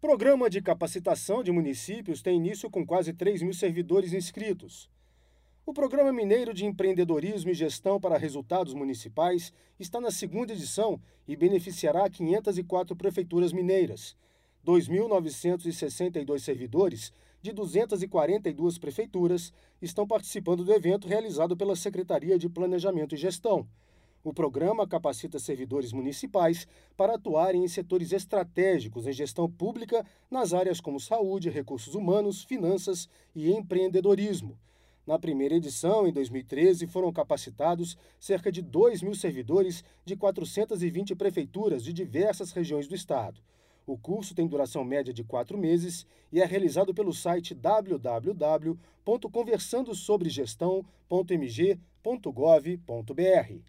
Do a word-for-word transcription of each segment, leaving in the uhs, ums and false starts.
Programa de capacitação de municípios tem início com quase três mil servidores inscritos. O Programa Mineiro de Empreendedorismo e Gestão para Resultados Municipais está na segunda edição e beneficiará quinhentas e quatro prefeituras mineiras. dois mil novecentos e sessenta e dois servidores de duzentas e quarenta e duas prefeituras estão participando do evento realizado pela Secretaria de Planejamento e Gestão. O programa capacita servidores municipais para atuarem em setores estratégicos em gestão pública nas áreas como saúde, recursos humanos, finanças e empreendedorismo. Na primeira edição, em dois mil e treze, foram capacitados cerca de dois mil servidores de quatrocentas e vinte prefeituras de diversas regiões do estado. O curso tem duração média de quatro meses e é realizado pelo site w w w ponto conversando sobre gestão ponto m g ponto gov ponto b r.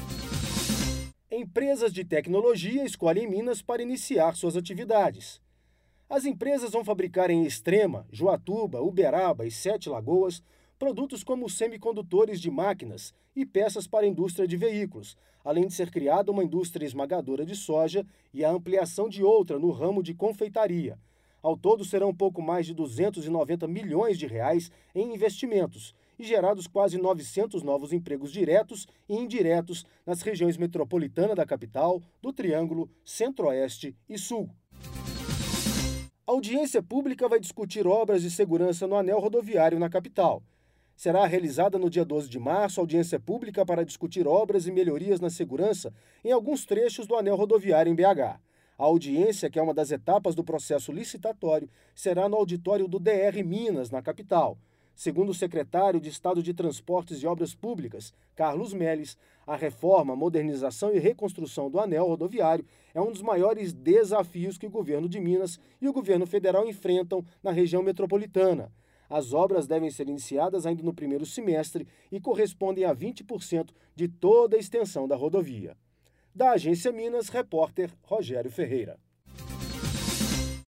Empresas de tecnologia escolhem Minas para iniciar suas atividades. As empresas vão fabricar em Extrema, Joatuba, Uberaba e Sete Lagoas produtos como semicondutores de máquinas e peças para a indústria de veículos, além de ser criada uma indústria esmagadora de soja e a ampliação de outra no ramo de confeitaria. Ao todo, serão um pouco mais de duzentos e noventa milhões de reais em investimentos e gerados quase novecentos novos empregos diretos e indiretos nas regiões metropolitana da capital, do Triângulo, Centro-Oeste e Sul. A audiência pública vai discutir obras de segurança no anel rodoviário na capital. Será realizada no dia doze de março a audiência pública para discutir obras e melhorias na segurança em alguns trechos do anel rodoviário em B H. A audiência, que é uma das etapas do processo licitatório, será no auditório do D R Minas, na capital. Segundo o secretário de Estado de Transportes e Obras Públicas, Carlos Melles, a reforma, modernização e reconstrução do anel rodoviário é um dos maiores desafios que o governo de Minas e o governo federal enfrentam na região metropolitana. As obras devem ser iniciadas ainda no primeiro semestre e correspondem a vinte por cento de toda a extensão da rodovia. Da Agência Minas, repórter Rogério Ferreira.